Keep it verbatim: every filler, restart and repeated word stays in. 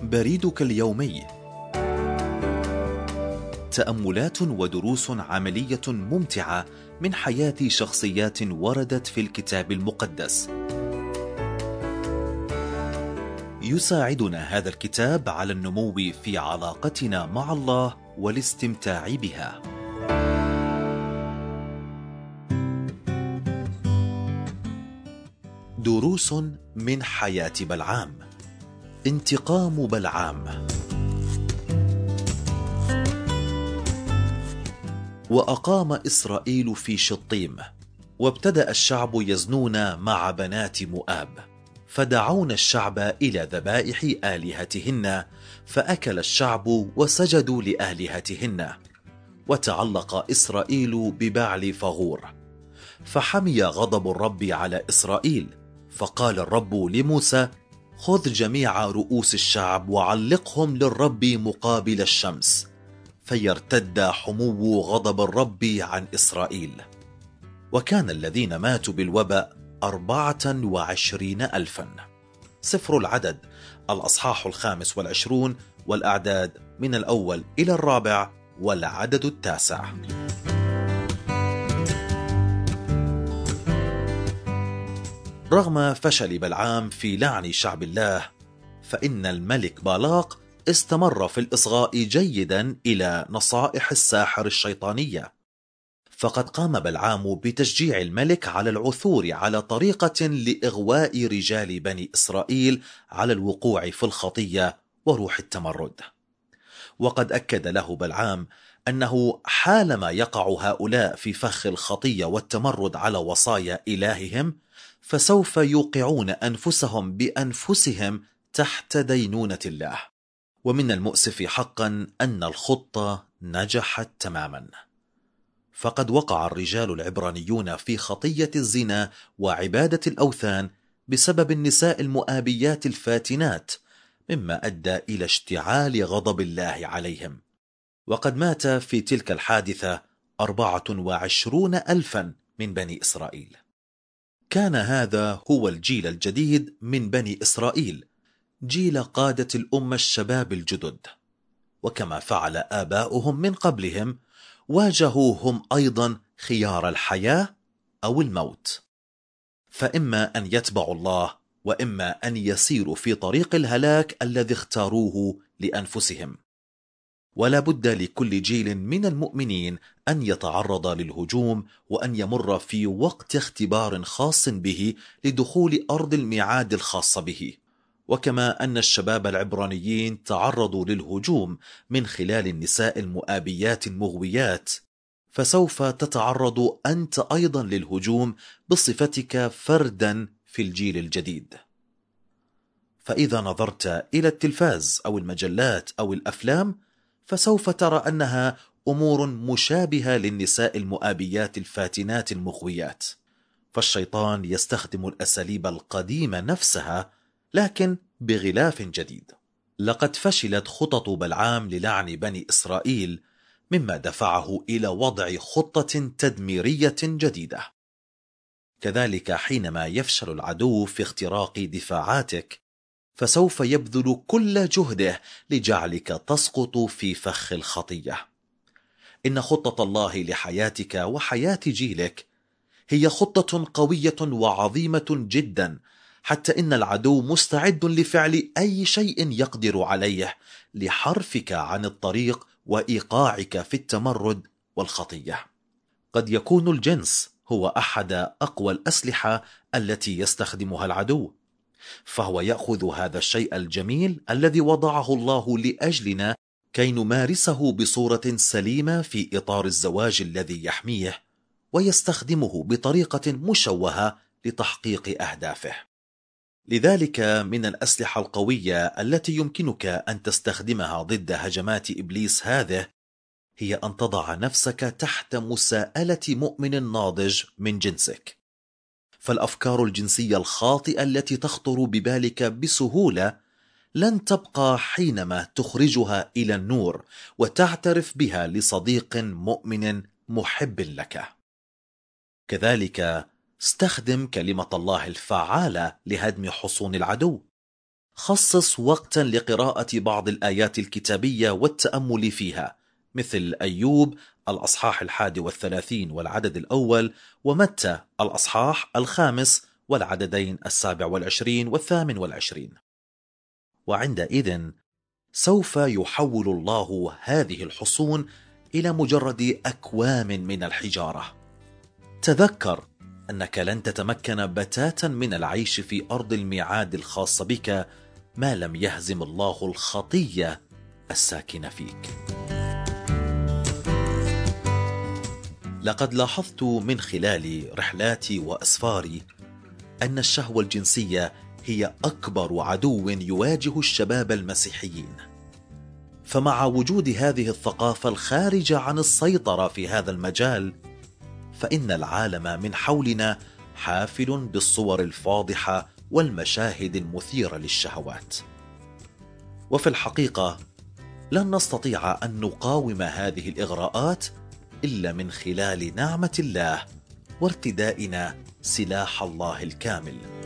بريدك اليومي، تأملات ودروس عملية ممتعة من حياة شخصيات وردت في الكتاب المقدس. يساعدنا هذا الكتاب على النمو في علاقتنا مع الله والاستمتاع بها. دروس من حياة بلعام. انتقام بلعام. وأقام إسرائيل في شطيم، وابتدأ الشعب يزنون مع بنات مؤاب، فدعون الشعب إلى ذبائح آلهتهن، فأكل الشعب وسجدوا لآلهتهن، وتعلق إسرائيل ببعل فغور، فحمي غضب الرب على إسرائيل، فقال الرب لموسى: خذ جميع رؤوس الشعب وعلقهم للرب مقابل الشمس، فيرتد حمو غضب الرب عن إسرائيل. وكان الذين ماتوا بالوباء أربعة وعشرين ألفا. سفر العدد الأصحاح الخامس والعشرون، والأعداد من الأول إلى الرابع، والعدد التاسع. رغم فشل بلعام في لعن شعب الله، فإن الملك بالاق استمر في الإصغاء جيدا إلى نصائح الساحر الشيطانية، فقد قام بلعام بتشجيع الملك على العثور على طريقة لإغواء رجال بني إسرائيل على الوقوع في الخطية وروح التمرد. وقد أكد له بلعام أنه حالما يقع هؤلاء في فخ الخطية والتمرد على وصايا إلههم، فسوف يوقعون أنفسهم بأنفسهم تحت دينونة الله. ومن المؤسف حقا أن الخطة نجحت تماما، فقد وقع الرجال العبرانيون في خطية الزنا وعبادة الأوثان بسبب النساء المؤابيات الفاتنات، مما أدى إلى اشتعال غضب الله عليهم. وقد مات في تلك الحادثة أربعة وعشرون ألفا من بني إسرائيل. كان هذا هو الجيل الجديد من بني إسرائيل، جيل قادة الأمة الشباب الجدد. وكما فعل آباؤهم من قبلهم، واجهوهم أيضا خيار الحياة أو الموت، فإما أن يتبعوا الله، وإما أن يسيروا في طريق الهلاك الذي اختاروه لأنفسهم. ولا بد لكل جيل من المؤمنين أن يتعرض للهجوم، وأن يمر في وقت اختبار خاص به لدخول أرض الميعاد الخاصة به. وكما أن الشباب العبرانيين تعرضوا للهجوم من خلال النساء المؤابيات المغويات، فسوف تتعرض أنت أيضا للهجوم بصفتك فردا في الجيل الجديد. فإذا نظرت إلى التلفاز أو المجلات أو الأفلام، فسوف ترى أنها أمور مشابهة للنساء المؤابيات الفاتنات المغويات. فالشيطان يستخدم الأساليب القديمة نفسها، لكن بغلاف جديد. لقد فشلت خطط بلعام للعن بني إسرائيل، مما دفعه إلى وضع خطة تدميرية جديدة. كذلك حينما يفشل العدو في اختراق دفاعاتك، فسوف يبذل كل جهده لجعلك تسقط في فخ الخطية. إن خطة الله لحياتك وحياة جيلك هي خطة قوية وعظيمة جدا، حتى إن العدو مستعد لفعل أي شيء يقدر عليه لحرفك عن الطريق وإيقاعك في التمرد والخطية. قد يكون الجنس هو أحد أقوى الأسلحة التي يستخدمها العدو، فهو يأخذ هذا الشيء الجميل الذي وضعه الله لأجلنا كي نمارسه بصورة سليمة في إطار الزواج الذي يحميه، ويستخدمه بطريقة مشوهة لتحقيق أهدافه. لذلك من الأسلحة القوية التي يمكنك أن تستخدمها ضد هجمات إبليس هذه، هي أن تضع نفسك تحت مساءلة مؤمن ناضج من جنسك. فالأفكار الجنسية الخاطئة التي تخطر ببالك بسهولة لن تبقى حينما تخرجها إلى النور وتعترف بها لصديق مؤمن محب لك. كذلك استخدم كلمة الله الفعالة لهدم حصون العدو. خصص وقتا لقراءة بعض الآيات الكتابية والتأمل فيها، مثل أيوب الأصحاح الحادي والثلاثين والعدد الأول، ومتى الأصحاح الخامس والعددين السابع والعشرين والثامن والعشرين. وعندئذ سوف يحول الله هذه الحصون إلى مجرد أكوام من الحجارة. تذكر أنك لن تتمكن بتاتا من العيش في أرض الميعاد الخاصة بك ما لم يهزم الله الخطية الساكنة فيك. لقد لاحظت من خلال رحلاتي وأسفاري أن الشهوة الجنسية هي أكبر عدو يواجه الشباب المسيحيين. فمع وجود هذه الثقافة الخارجة عن السيطرة في هذا المجال، فإن العالم من حولنا حافل بالصور الفاضحة والمشاهد المثيرة للشهوات. وفي الحقيقة لن نستطيع أن نقاوم هذه الإغراءات إلا من خلال نعمة الله وارتدائنا سلاح الله الكامل.